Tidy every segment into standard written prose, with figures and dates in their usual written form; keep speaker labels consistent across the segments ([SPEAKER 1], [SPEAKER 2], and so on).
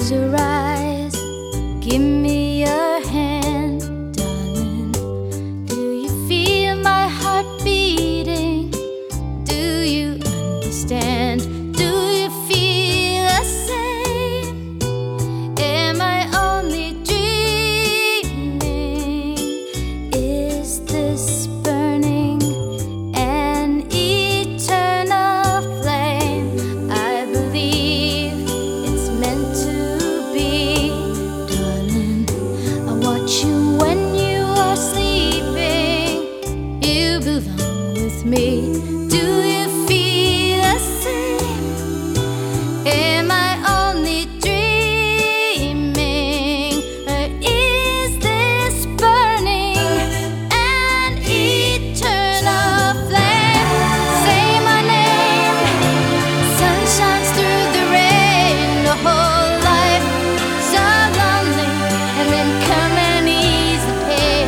[SPEAKER 1] Close your eyes, give me your hand, darling. Do you feel my heart beating? Do you understand? Do you feel the same? Am I only dreaming? Is this burning an eternal flame? I believe it's meant to be, darling. I watch you when you are sleeping. You belong with me. Do you feel the same? Am I only dreaming? Or is this burning an eternal flame? Say my name. Sun shines through the rain. The whole life so lonely, and then come and ease the pain.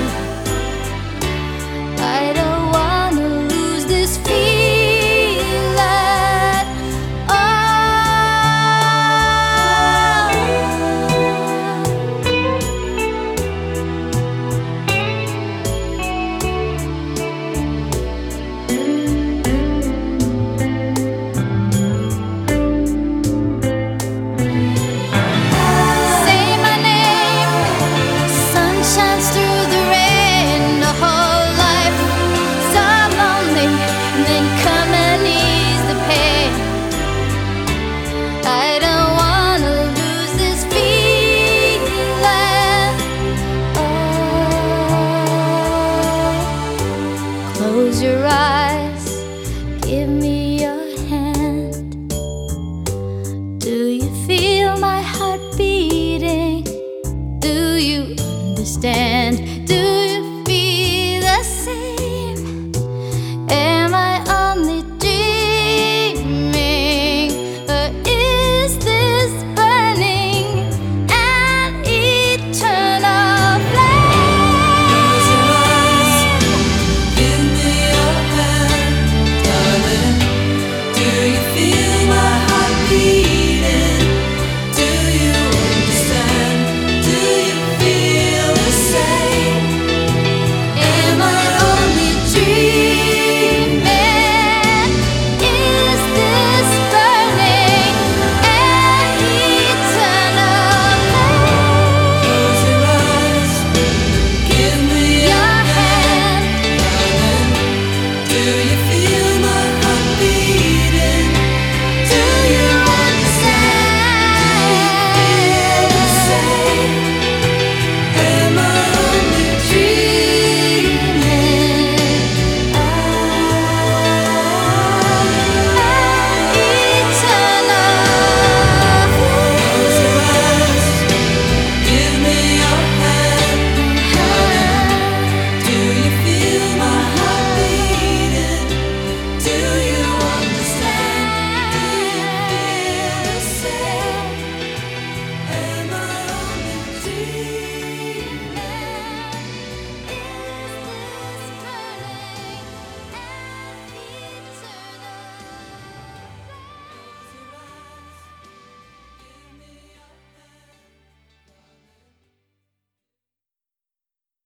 [SPEAKER 1] I don't wanna lose this feeling at Say my name. Sun shines through the rain. The whole life so lonely, and then come and ease the pain. I don't wanna lose this feeling. Oh, close your eyes, give me